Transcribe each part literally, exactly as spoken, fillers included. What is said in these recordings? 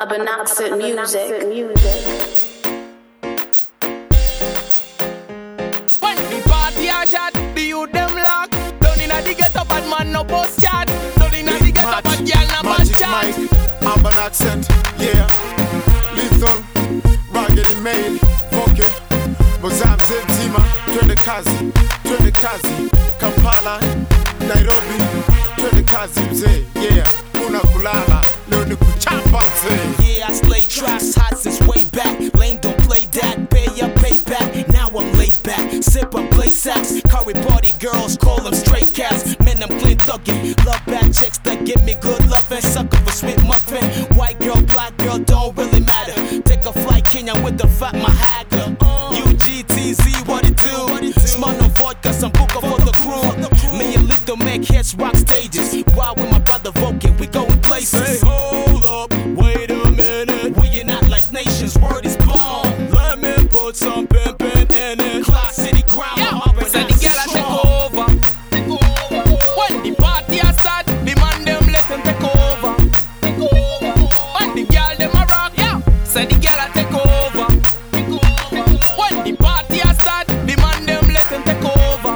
Urban Accent Music. When the party a shot, the youth them lock. Down inna the ghetto, bad man no bus chat. Down inna the ghetto, bad girl no bus chat. Urban Accent, yeah. Lethal, Raggedy Mail, fucking Mozambique, Zentima, twende kazi, twende kazi, Kampala, Nairobi, twende kazi mzee, yeah. Kuna kulala, leo ni kuchapa mzee. Yeah, I slay tracks hot since way back. Lame don't play that, pay up, pay back. Now I'm laid back, sip and play sax. Curry party girls, call them straight cats. Men, I'm clean thuggin'. Love bad chicks that give me good lovin'. Sucker for sweet muffin. White girl, black girl, don't really matter. Take a flight, Kenya with the fat Mahaga. U G T Z, what it do? Small no vodka, some buka for the crew. Me and Lito make hits, rock stages. While with my brother Vulcan, we going places. Hey, hold up, wait a minute. We are not like nations, word is born. Let me put some pimpin' in it. Clock City crown, Yeah, Urban so the girl a take over. When the party a start, the man them let them take over. When the girl them a rock, yeah, so the girl a take over. When the party a start, the man them let them take over.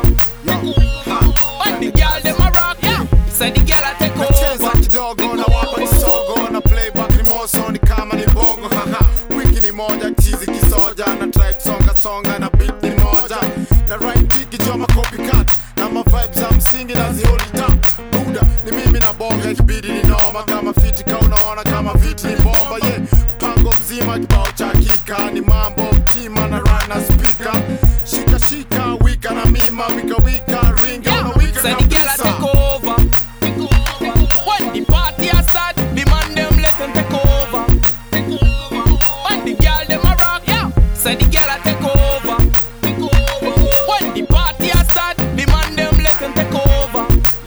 When the girl them a rock, yeah, so the girl a take Nacheza over. kidogo na wapa kisogo na playback ni moso ni kama ni bongo haha. Wiki ni moja tizi kisoja na try kusonga songa na beat ni moja na right kick joma copycat na ma vibes za msingi na zi hold it up. Buda ni mimi na bonga ikibidi ni noma kama fiti ka unaona kama viti ni bomba yeah. Pango mzima kibao cha kika ni mambo mtima na run na speaker. Shika shika wika na mima wika wika ringa Yeah, na wika so the girl a take kabisa. over. When the party a start, the man them let them take over. When the girl them a rock, yeah, so the girl a take over. When the party a start, the man them let them take over.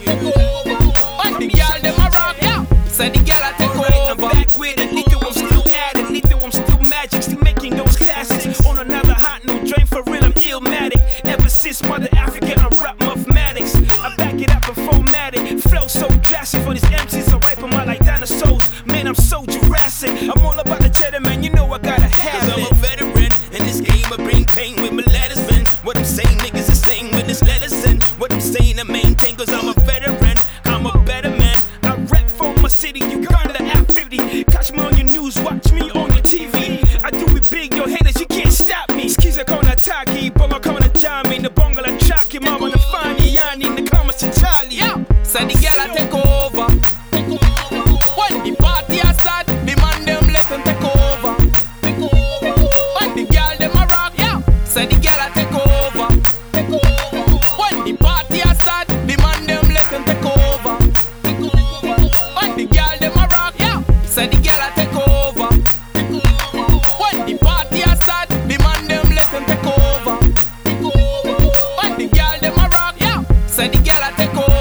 When the girl them a rock, yeah, so the girl a take Alright, I'm over. back with it. Lethal, I'm still at it. Lethal, I'm still magic, still making those classics. On another hot new drain for real, I'm illmatic. Ever since Mother Africa, I rap mathematics. I back it up and formatic. Flow so drastic for these M Cs, I wipe them out like dinosaurs. Man, I'm so Jurassic. I'm all about the cheddar, man. You know I gotta have Cause it. I'm a veteran in this game. I bring pain with my letters, man. What I'm saying, niggas is saying with this letters and what I'm saying, I maintain. Cause I'm a veteran, I'm a better man. I rap for my city, Uganda, F fifty. Catch me on your news, watch me on your T V. I do it big, your haters, you can't stop me. Skiza kona taki, bonga kona jami. The bonga la chaki, mama na fani yani. The comments to Charlie. Yeah, so the girl a take over. When the party a start, the man them let them take over. When the girl them a rock, yeah, so the girl a take over. When the party a start, the man them let them take over. When the girl them a rock, yeah, so the girl a take over. When the party a start, the man them let them take over. When the girl them a rock, yeah, so the girl a take over.